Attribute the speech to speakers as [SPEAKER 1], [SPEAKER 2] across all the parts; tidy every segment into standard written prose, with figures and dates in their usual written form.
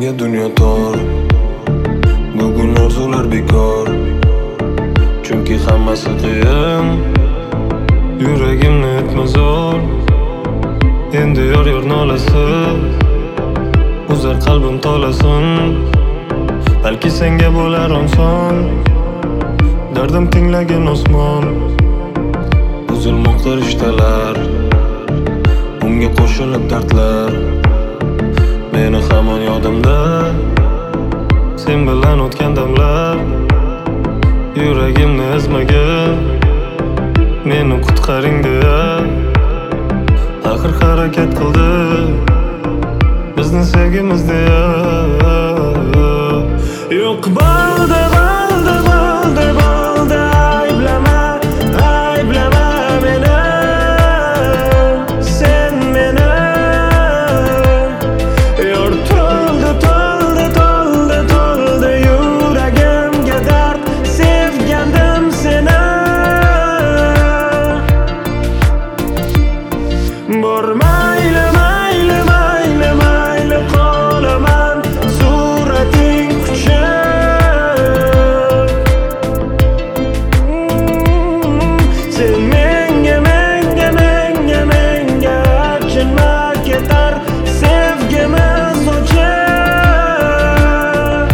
[SPEAKER 1] menga dunyo tor. Bugun orzular bekor, chunki hammasi qiyin. Yuragimni etma zo'r, endi yor nolasi uzar qalbim tolasin. Balki senga bo'lar oson, dardim tinglagan osmon. Uzilmoqda rishtalar, unga qo'shilib dardlar. Meni hamon yodimda sen bilan o'tgan damlar. Yuragimni ezmagin, meni qutqaring deya axir harakat qildi bizni sevgimiz deya. Yo'q bo'ldi, bo'ldi, bo'ldi, bo'ldi. Ayblama meni, sen meni. Yor to'ldi, to'ldi, to'ldi, to'ldi yuragimga dard. Sevgandim seni. Bor mayli, mayli, mayli, mayli qolaman surating quchib. Sen menga, menga, menga, menga achinma ketar sevgimiz o'chib.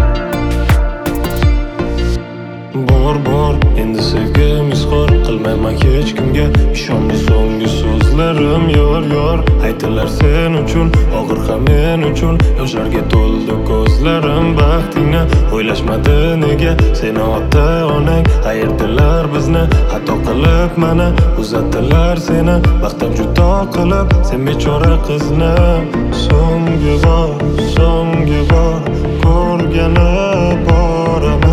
[SPEAKER 1] Bor, endi sevgim izhor qilmayman hech kimga. Ishonma so'nggi so'zlarim yor aytilar sen uchun, og'ir ham men uchun. Yoshlarga to'ldi ko'zlarim baxtingni o'ylashmadi nega. Seni ota onang ayirdilar bizni, xato qilib mana uzatdilar seni baxtdan judo qilib. Sen bechora qizni so'nggi bor ko'rgani boraman.